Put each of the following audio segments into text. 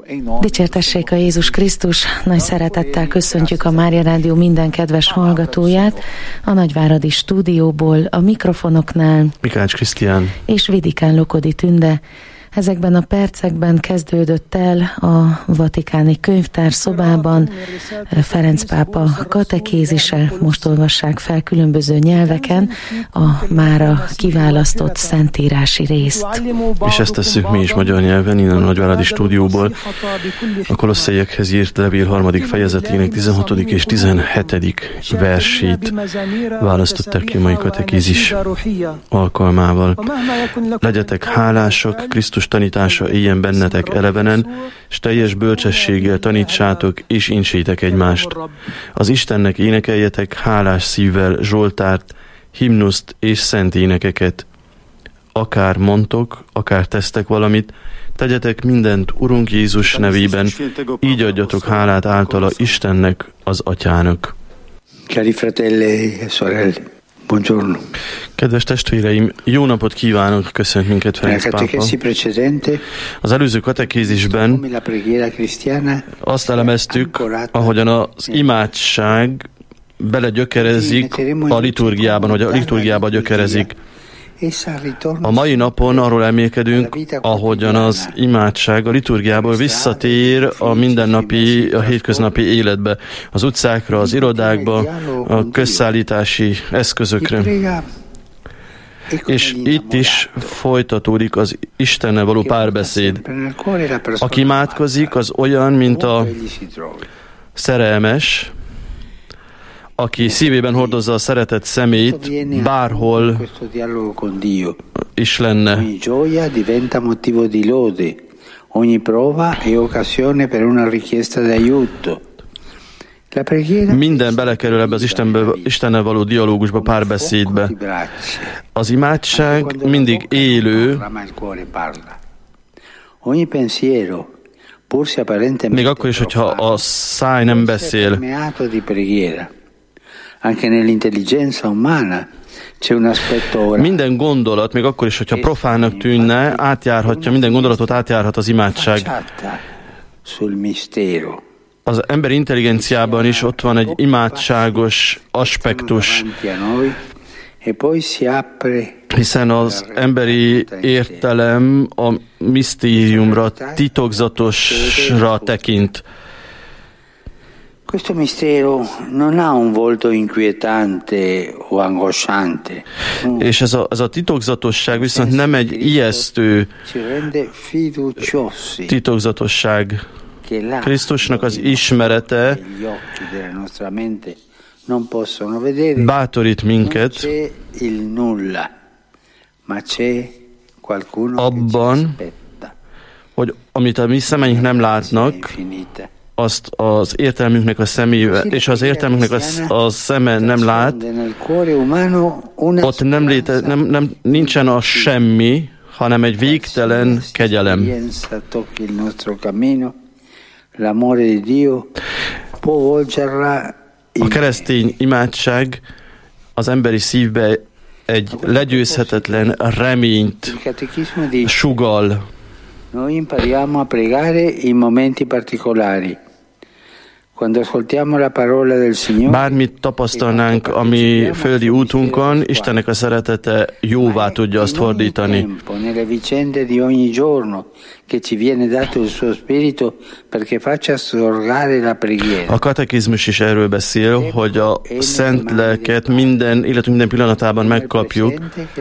Dicsértessék a Jézus Krisztus, nagy szeretettel köszöntjük a Mária Rádió minden kedves hallgatóját, a Nagyváradi stúdióból, a mikrofonoknál Mikács Krisztián és Vidikán Lokodi Tünde. Ezekben a percekben kezdődött el a Vatikáni Könyvtár szobában Ferenc pápa katekézise. Most olvassák fel különböző nyelveken a mára kiválasztott szentírási részt. És ezt tesszük mi is magyar nyelven, innen a Nagyváradi stúdióból. A Kolosszaiekhez írt levél 3. fejezetének 16. és 17. versét választották ki mai katekézis alkalmával. Legyetek hálások, Krisztus tanítása éljen bennetek elevenen, s teljes bölcsességgel tanítsátok és incsétek egymást. Az Istennek énekeljetek hálás szívvel zsoltárt, himnuszt és szent énekeket. Akár mondtok, akár tesztek valamit, tegyetek mindent Urunk Jézus nevében, így adjatok hálát általa Istennek, az Atyának. Cari fratelli e sorelle, buongiorno. Kedves testvéreim, jó napot kívánok, köszönt minket Ferenc pápa. Az előző katekézisben azt elemeztük, ahogyan az imádság belegyökerezik a liturgiában, vagy a liturgiába gyökerezik. A mai napon arról elmélkedünk, ahogyan az imádság a liturgiából visszatér a mindennapi, a hétköznapi életbe, az utcákra, az irodákba, a közszállítási eszközökre. És itt is folytatódik az Istennel való párbeszéd. Aki imádkozik, az olyan, mint a szerelmes, aki szívében hordozza a szeretett szemét, bárhol is lenne. Minden belekerül ebbe az Istennel való dialógusba, párbeszédbe. Az imádság mindig élő, még akkor is, hogyha a száj nem beszél. Minden gondolat, még akkor is, hogyha profánnak tűnne, átjárhatja, minden gondolatot átjárhat az imádság. Az emberi intelligenciában is ott van egy imádságos aspektus, hiszen az emberi értelem a misztériumra, titokzatosra tekint. Questo mistero non ha un volto inquietante o angosciante. És ez a titokzatosság viszont nem egy ijesztő titokzatosság. Krisztusnak az ismerete bátorít minket abban, hogy amit a mi szemeink nem látnak, azt az értelmünknek a szemével, és az értelmünknek a szeme nem lát, ott nincsen a semmi, hanem egy végtelen kegyelem. A keresztény imádság az emberi szívbe egy legyőzhetetlen reményt sugall. Noi impariamo a pregare in momenti particolari. Quando ascoltiamo la parola del Signore. Bármit tapasztalnánk a mi földi útunkon, Istennek a szeretete jóvá tudja azt fordítani. Nelle vicende di ogni giorno che ci viene dato il suo spirito perché faccia sorgere la preghiera. A katekizmus is erről beszél, hogy a szent lelket életünk minden pillanatában megkapjuk.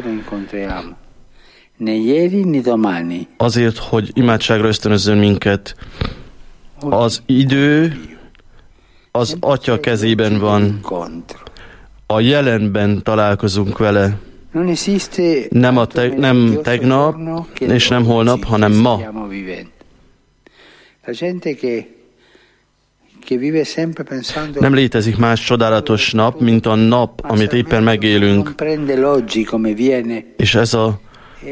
Azért, hogy imádságra ösztönözzön minket. Az idő az Atya kezében van. A jelenben találkozunk vele. Nem tegnap, és nem holnap, hanem ma. Nem létezik más csodálatos nap, mint a nap, amit éppen megélünk. És ez a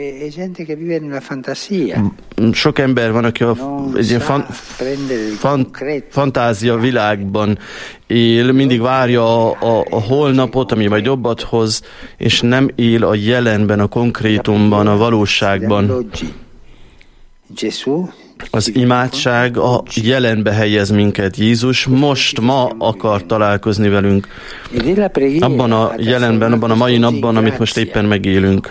sok ember van, aki egy ilyen fantázia világban él, mindig várja a holnapot, ami majd jobbat hoz, és nem él a jelenben, a konkrétumban, a valóságban. Az imádság a jelenbe helyez minket. Jézus ma akar találkozni velünk. Abban a jelenben, abban a mai napban, amit most éppen megélünk.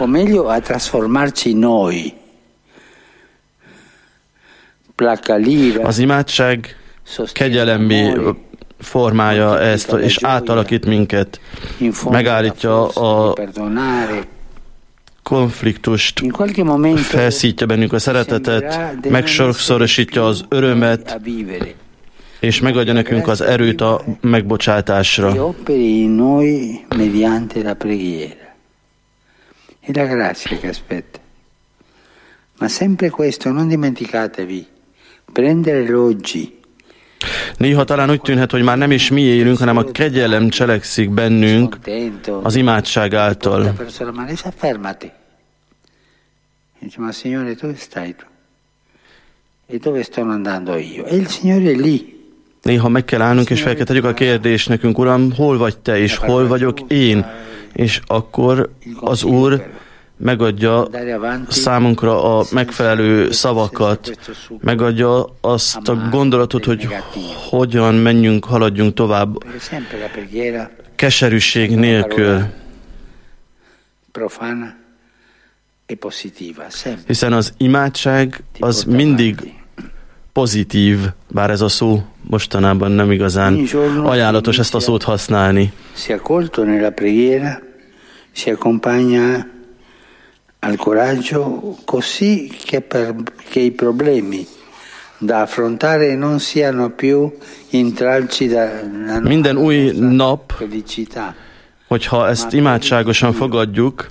Az imádság kegyelemmé formálja ezt, és átalakít minket. Megállítja a konfliktust, felszítja bennünk a szeretetet, megsokszorosítja az örömet, és megadja nekünk az erőt a megbocsátásra. Ma sempre questo, non dimenticatevi, prendere l'oggi. Néha talán úgy tűnhet, hogy már nem is mi élünk, hanem a kegyelem cselekszik bennünk az imádság által. Ma Signore, dove stai tu? E dove sto andando io? E il Signore è lì. Néha meg kell állnunk, és fel kell tegyük a kérdést nekünk, Uram, hol vagy Te, és hol vagyok én? És akkor az Úr megadja számunkra a megfelelő szavakat, megadja azt a gondolatot, hogy hogyan menjünk, haladjunk tovább keserűség nélkül. Hiszen az imádság az mindig pozitív, bár ez a szó mostanában nem igazán ajánlatos ezt a szót használni. Si accompagna al coraggio così che i problemi da affrontare non siano più intralci da minden új nap, hogyha ezt imádságosan fogadjuk,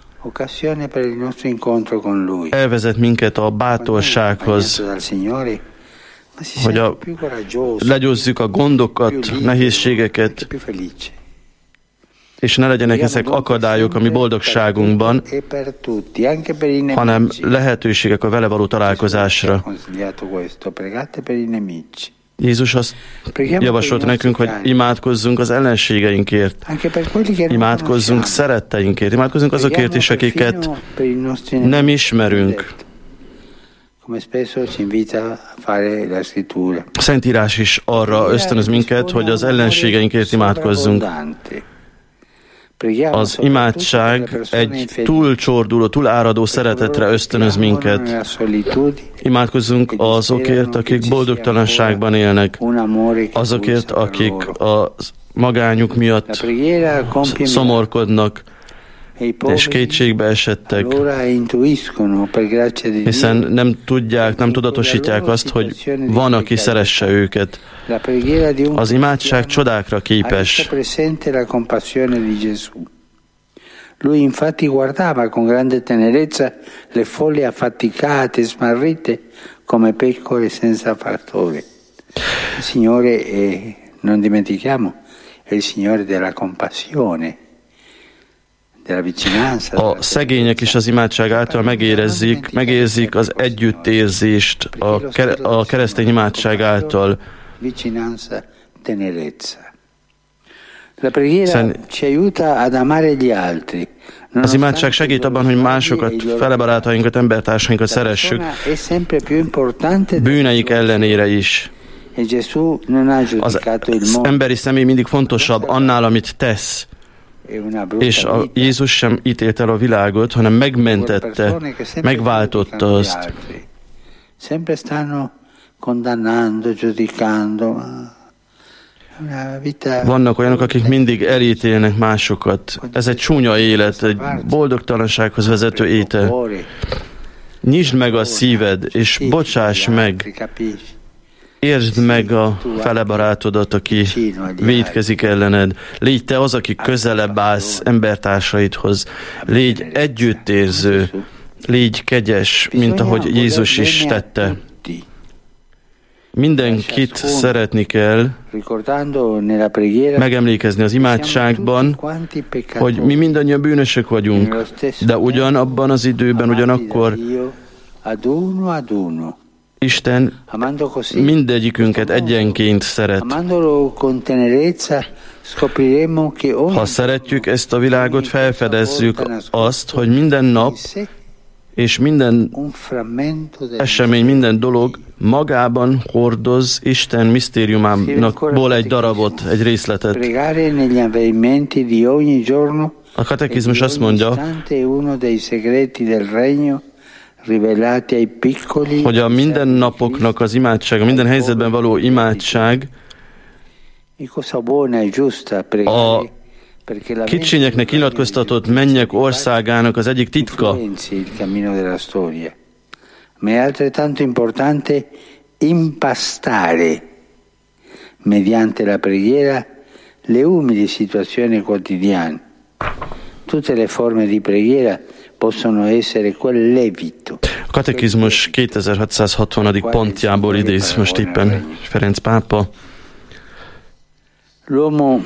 elvezet minket a bátorsághoz, hogy legyőzzük a gondokat, nehézségeket, és ne legyenek ezek akadályok a mi boldogságunkban, hanem lehetőségek a vele való találkozásra. Jézus azt javasolt nekünk, hogy imádkozzunk az ellenségeinkért, imádkozzunk szeretteinkért, imádkozzunk azokért is, akiket nem ismerünk. A Szentírás is arra ösztönöz minket, hogy az ellenségeinkért imádkozzunk. Az imádság egy túlcsorduló, túláradó szeretetre ösztönöz minket. Imádkozzunk azokért, akik boldogtalanságban élnek, azokért, akik a magányuk miatt szomorkodnak, és kétségbe esettek, hiszen nem tudják, nem tudatosítják azt, hogy van, aki szeresse őket. Az imádság csodákra képes. Lui infatti guardava con grande tenerezza le folle affaticate, smarrite come pecore senza pastore. Il Signore non dimentichiamo, è il Signore della compassione. A szegények is az imádság által megérzik az együttérzést a keresztény imádság által. Az imádság segít abban, hogy másokat, felebarátainkat, embertársainkat szeressük, bűneik ellenére is. Az emberi személy mindig fontosabb annál, amit tesz. És Jézus sem ítélte el a világot, hanem megmentette, megváltotta azt. Vannak olyanok, akik mindig elítélnek másokat. Ez egy csúnya élet, egy boldogtalansághoz vezető étel. Nyisd meg a szíved, és bocsáss meg. Értsd meg a felebarátodat, aki vétkezik ellened. Légy te az, aki közelebb állsz embertársaidhoz. Légy együttérző, légy kegyes, mint ahogy Jézus is tette. Mindenkit szeretni kell, megemlékezni az imádságban, hogy mi mindannyian bűnösök vagyunk, de ugyanabban az időben, ugyanakkor Isten mindegyikünket egyenként szeret. Ha szeretjük ezt a világot, felfedezzük azt, hogy minden nap és minden esemény, minden dolog magában hordoz Isten misztériumából egy darabot, egy részletet. A katekizmus azt mondja, hogy a mindennapoknak az imádsága, minden helyzetben való imádság a kicsinyeknek nyilatkoztatott mennyek országának az egyik titka. Ma è altrettanto importante impastare mediante la preghiera le umili situazioni quotidiane. Tutte le forme di preghiera possono essere quel levito. A katekizmus 2660. pontjából idéz most éppen Ferenc pápa. L'uomo,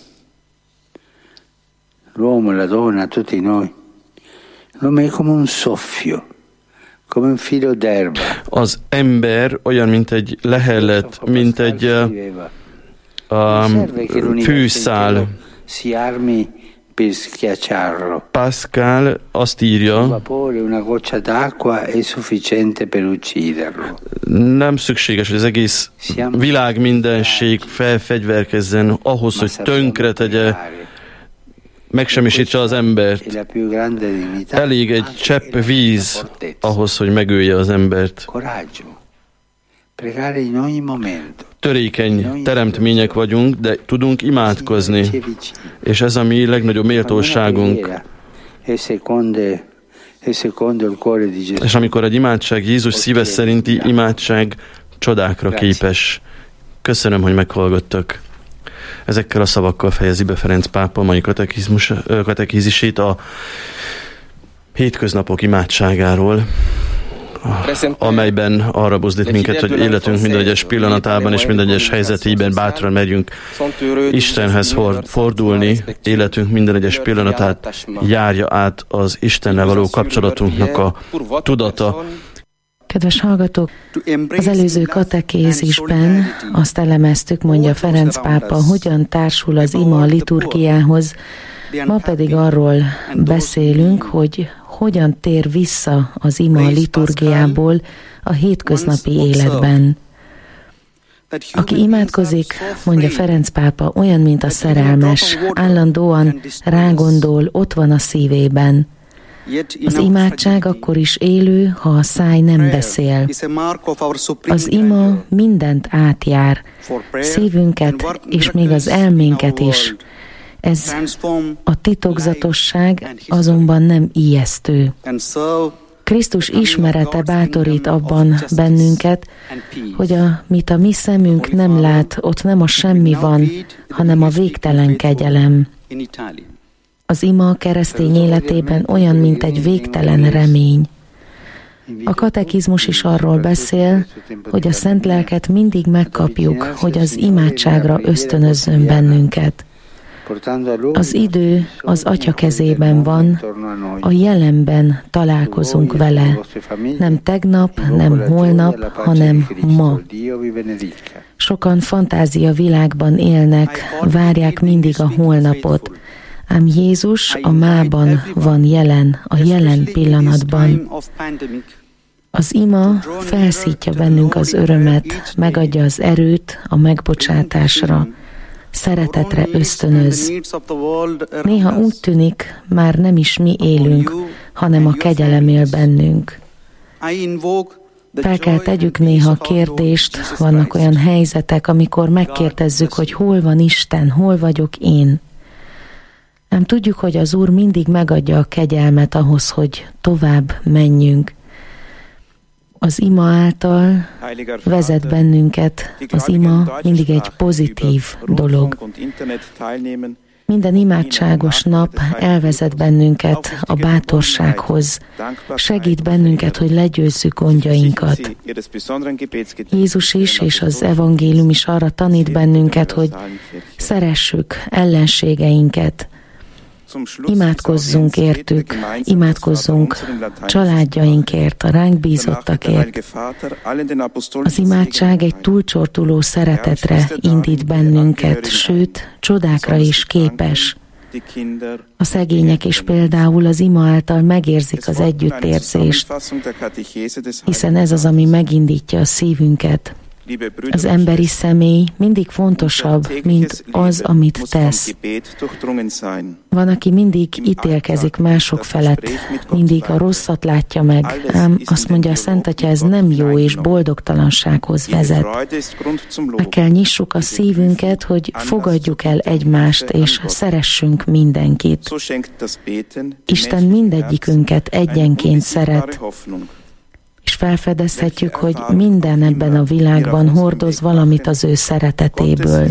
la donna, tutti noi, l'uomo è come un soffio. Az ember olyan, mint egy lehellet, mint egy fűszál. Pascal azt írja, nem szükséges, hogy az egész világ mindenség felfegyverkezzen ahhoz, hogy tönkre tegye, megsemmisítse az embert. Elég egy csepp víz ahhoz, hogy megölje az embert. Törékeny teremtmények vagyunk, de tudunk imádkozni. És ez a mi legnagyobb méltóságunk. És amikor egy imádság Jézus szíve szerinti imádság csodákra képes. Köszönöm, hogy meghallgattak. Ezekkel a szavakkal fejezi be Ferenc pápa mai katekízisét a hétköznapok imádságáról, amelyben arra buzdít minket, hogy életünk minden egyes pillanatában és minden egyes helyzetében bátran merjünk Istenhez fordulni, életünk minden egyes pillanatát járja át az Istennel való kapcsolatunknak a tudata. Kedves hallgatók, az előző katekézisben azt elemeztük, mondja Ferenc pápa, hogyan társul az ima a liturgiához, ma pedig arról beszélünk, hogy hogyan tér vissza az ima a liturgiából a hétköznapi életben. Aki imádkozik, mondja Ferenc pápa, olyan, mint a szerelmes, állandóan rágondol, ott van a szívében. Az imádság akkor is élő, ha a száj nem beszél. Az ima mindent átjár, szívünket és még az elménket is. Ez a titokzatosság azonban nem ijesztő. Krisztus ismerete bátorít abban bennünket, hogy amit a mi szemünk nem lát, ott nem a semmi van, hanem a végtelen kegyelem. Az ima a keresztény életében olyan, mint egy végtelen remény. A katekizmus is arról beszél, hogy a Szent Lelket mindig megkapjuk, hogy az imádságra ösztönözzön bennünket. Az idő az Atya kezében van, a jelenben találkozunk vele. Nem tegnap, nem holnap, hanem ma. Sokan fantázia világban élnek, várják mindig a holnapot. Ám Jézus a mában van jelen, a jelen pillanatban. Az ima felszítja bennünk az örömet, megadja az erőt a megbocsátásra, szeretetre ösztönöz. Néha úgy tűnik, már nem is mi élünk, hanem a kegyelem él bennünk. Fel kell tegyük néha a kérdést, vannak olyan helyzetek, amikor megkérdezzük, hogy hol van Isten, hol vagyok én. Nem tudjuk, hogy az Úr mindig megadja a kegyelmet ahhoz, hogy tovább menjünk. Az ima által vezet bennünket, az ima mindig egy pozitív dolog. Minden imádságos nap elvezet bennünket a bátorsághoz, segít bennünket, hogy legyőzzük gondjainkat. Jézus is és az evangélium is arra tanít bennünket, hogy szeressük ellenségeinket, imádkozzunk értük, imádkozzunk családjainkért, a ránk bízottakért. Az imádság egy túlcsortuló szeretetre indít bennünket, sőt, csodákra is képes. A szegények is például az ima által megérzik az együttérzést, hiszen ez az, ami megindítja a szívünket. Az emberi személy mindig fontosabb, mint az, amit tesz. Van, aki mindig ítélkezik mások felett, mindig a rosszat látja meg, ám azt mondja a Szent Atya, ez nem jó és boldogtalansághoz vezet. Meg kell nyissuk a szívünket, hogy fogadjuk el egymást és szeressünk mindenkit. Isten mindegyikünket egyenként szeret, és felfedezhetjük, hogy minden ebben a világban hordoz valamit az ő szeretetéből.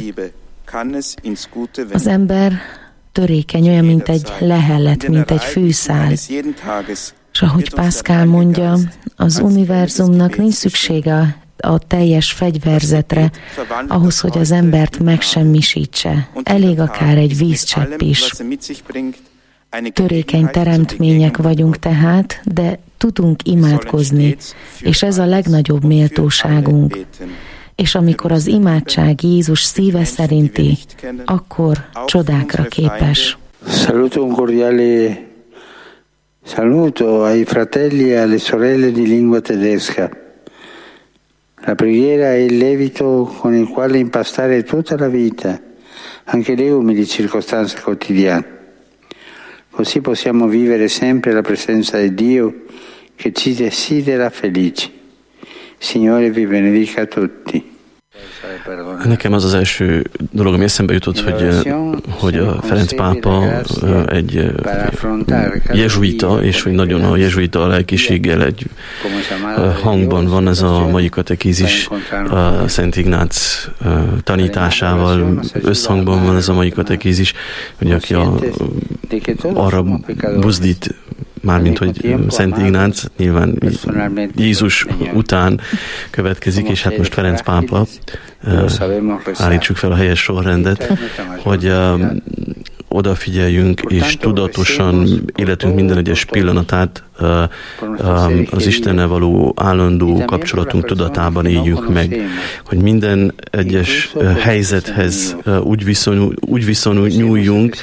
Az ember törékeny, olyan, mint egy lehellet, mint egy fűszál. És ahogy Pascal mondja, az univerzumnak nincs szüksége a teljes fegyverzetre, ahhoz, hogy az embert megsemmisítse. Elég akár egy vízcsepp is. Törékeny teremtmények vagyunk tehát, de tudunk imádkozni, és ez a legnagyobb méltóságunk. És amikor az imádság Jézus szíve szerinti, akkor csodákra képes. Saluto un cordiale saluto ai fratelli e alle sorelle di lingua tedesca. La preghiera è il lievito con il quale impastare tutta la vita, anche le umili circostanze quotidiane. Così possiamo vivere sempre la presenza di Dio che ci desidera felici. Signore vi benedica tutti. Nekem az első dolog, ami eszembe jutott, hogy a Ferenc pápa egy jezsuita, és hogy nagyon a jezsuita lelkiséggel egy hangban van ez a mai katekézis, a Szent Ignác tanításával összhangban van ez a mai katekézis, hogy aki arra buzdít, mármint, hogy Szent Ignác nyilván Jézus után következik, és hát most Ferenc pápa, állítsuk fel a helyes sorrendet, hogy odafigyeljünk, és tudatosan életünk minden egyes pillanatát az Istennel való állandó kapcsolatunk tudatában éljünk meg, hogy minden egyes helyzethez úgy viszonyuljunk,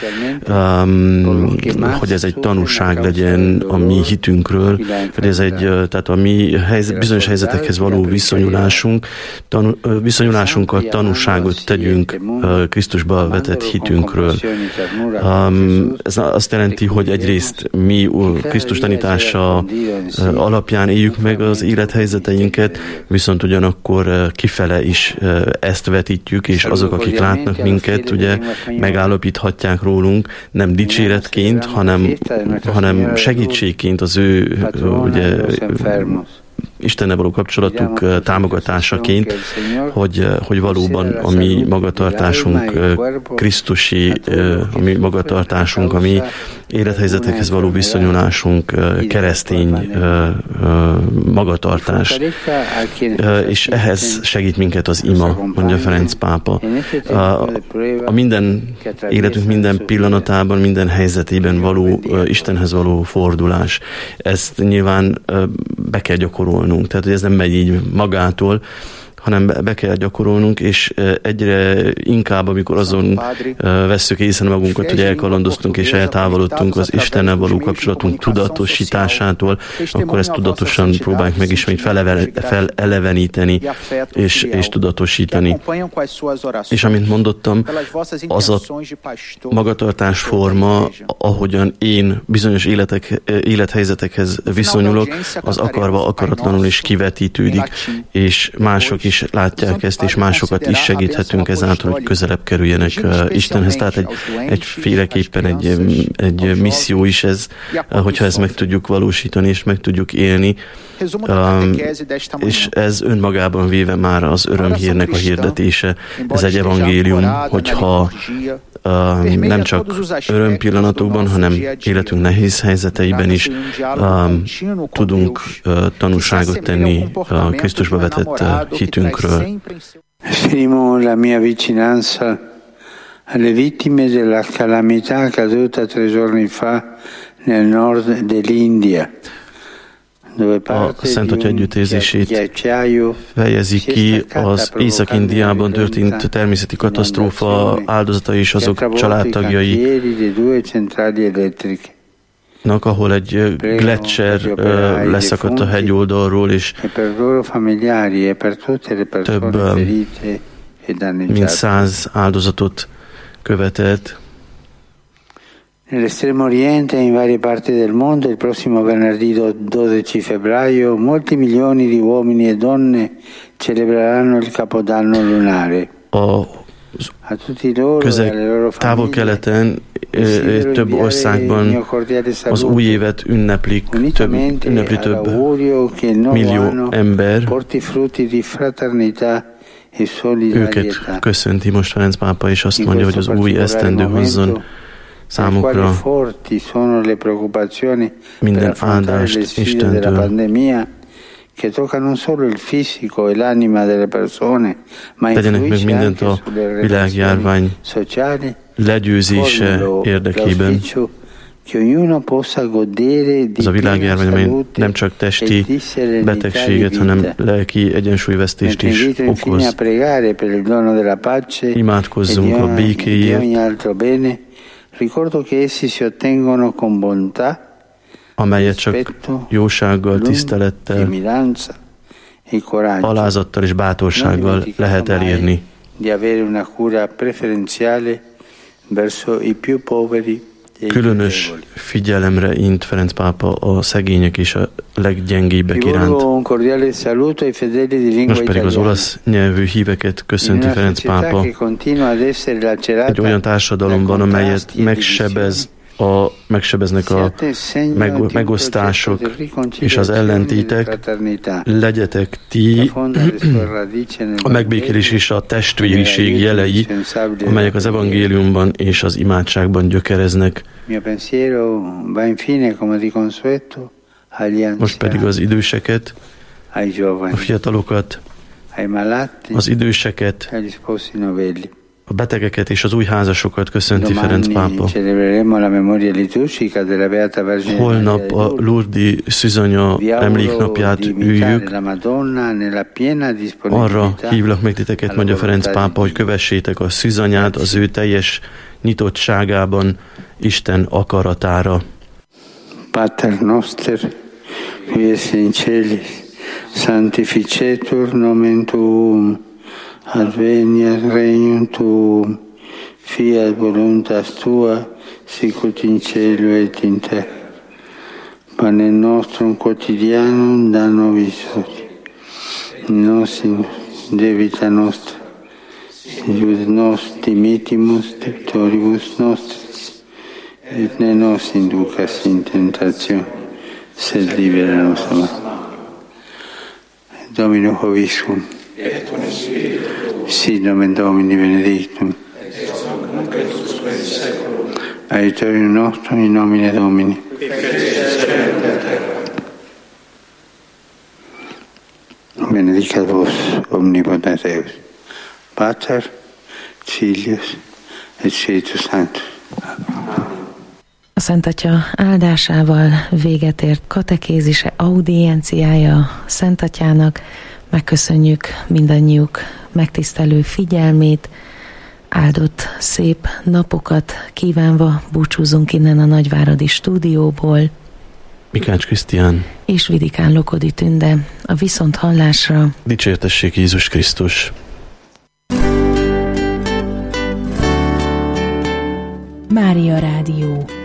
hogy ez egy tanúság legyen a mi hitünkről, hogy ez tehát a mi bizonyos helyzetekhez való viszonyulásunkat tanúságot tegyünk Krisztusba vetett hitünkről. Ez azt jelenti, hogy egyrészt mi Krisztus tanítása alapján éljük meg az élethelyzeteinket, viszont ugyanakkor kifele is ezt vetítjük, és azok, akik látnak minket, ugye megállapíthatják rólunk, nem dicséretként, hanem segítségként az ő ugye, Istennel való kapcsolatuk támogatásaként, hogy valóban a mi magatartásunk krisztusi, a mi magatartásunk, a mi élethelyzetekhez való viszonyulásunk keresztény magatartás. És ehhez segít minket az ima, mondja Ferenc pápa. A minden életünk minden pillanatában, minden helyzetében való Istenhez való fordulás. Ezt nyilván be kell gyakorolnunk. Tehát, hogy ez nem megy így magától, hanem be kell gyakorolnunk, és egyre inkább, amikor azon vesszük észre magunkat, hogy elkalandoztunk és eltávolodtunk az Istennel való kapcsolatunk tudatosításától, akkor ezt tudatosan próbáljuk meg ismét feleleveníteni és tudatosítani. És amint mondottam, az a magatartásforma, ahogyan én bizonyos élethelyzetekhez viszonyulok, az akarva akaratlanul is kivetítődik, és mások is látják ezt, és másokat is segíthetünk ezáltal, hogy közelebb kerüljenek Istenhez. Tehát egyféleképpen egy misszió is ez, hogyha ezt meg tudjuk valósítani, és meg tudjuk élni. És ez önmagában véve már az örömhírnek a hirdetése. Ez egy evangélium, hogyha nem csak örömpillanatokban, hanem életünk nehéz helyzeteiben is tudunk tanúságot tenni a Krisztusba vetett hitünkről. Esprimo la mia vicinanza alle vittime della calamità accaduta 3 giorni fa nel nord dell'India, a Szent Atya együttérzését fejezi ki az Észak-Indiában történt természeti katasztrófa áldozatai és azok családtagjai, ahol egy gletszer leszakadt a hegyoldalról, és több mint 100 áldozatot követett. Nell'estremo oriente e in varie parti del mondo il prossimo venerdì 12 febbraio molti milioni di uomini e donne celebreranno il Capodanno lunare. Távol-keleten több országban az új évet ünnepli több millió ember. Őket köszönti most Ferenc pápa, és azt mondja, hogy az új esztendő hozzon számukra minden áldást Istentől. Tegyenek meg mindent a világjárvány legyőzése érdekében. Ez a világjárvány, amely nem csak testi betegséget, hanem lelki egyensúlyvesztést is okoz. Imádkozzunk a békéért, amelyet csak jósággal, tisztelettel, alázattal és bátorsággal lehet elérni. Különös figyelemre int Ferenc pápa a szegények és a leggyengébbek iránt. Most pedig az olasz nyelvű híveket köszönti Ferenc pápa egy olyan társadalomban, amelyet megsebeznek a megosztások és az ellentétek. Legyetek ti a megbékélés és a testvériség jelei, amelyek az evangéliumban és az imádságban gyökereznek. Most pedig az időseket, a fiatalokat, az időseket, a betegeket és az új házasokat köszönti Ferenc pápa. Holnap a Lourdes Szűzanya emléknapját üljük. Arra hívlak meg titeket, mondja Ferenc pápa, hogy kövessétek a Szűzanyát az ő teljes nyitottságában, Isten akaratára. Pater noster, qui es in celis, sanctificetur nomen tuum, adveniat regnum tuum, fiat voluntas tua, sicut in cielo et in terra. Panem nostrum quotidianum da nobis hodie, nos in debita nostra, ius nos dimittimus debtoribus nostris, et ne nos inducas in tentationem, sed libera nos a malo. Domino hoviscum. Sit nomen Domini benedictum. Aiutorium nostrum in nomine Domini. Benedicat vos omnipotens Deus, Pater, Filius et Spiritus Sanctus. A Szent Atya áldásával véget ért katekézise, audienciája Szent Atyának. Megköszönjük mindannyiuk megtisztelő figyelmét, áldott szép napokat kívánva búcsúzunk innen a Nagyváradi stúdióból. Mikács Krisztián és Vidikán Lokodi Tünde. A viszonthallásra. Dicsértessék Jézus Krisztus! Mária Rádió.